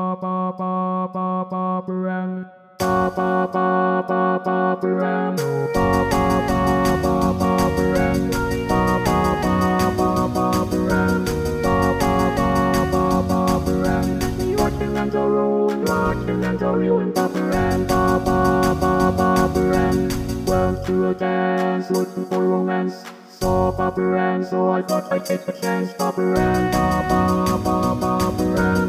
Went to a dance looking for romance. Saw Papa Ran, so I thought I'd take a chance. Papa Ran, Papa Ran,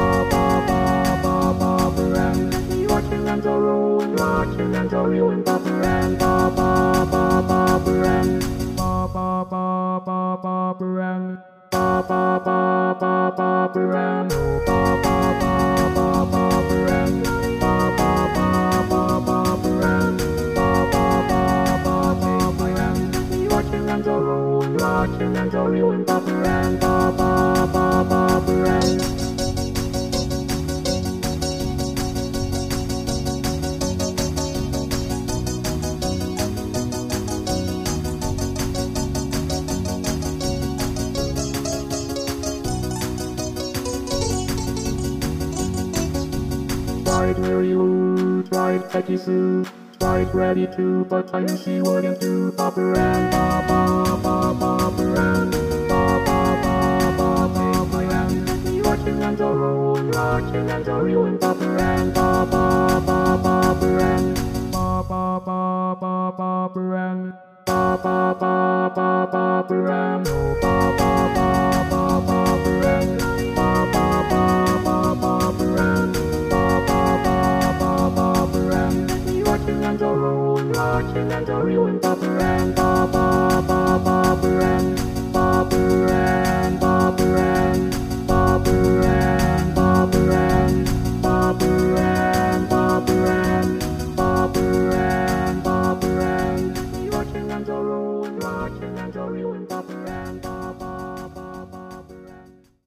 Papa Ran. Watching and a rolling, watching and a rolling. Papa Ran, Papa Ran, Papa Ran, Papa Ran, watching and a rolling. Papa Ran, Papa Ran. Tried Mary Lou, tried Peggy Sue, tried Ready too, but I knew she wouldn't do. Papa Ran, Papa Ran, Papa Ran. Watching and a rolling, watching and a rolling. Papa Ran, Papa Ran, Papa Ran, Papa Ran, Papa Ran.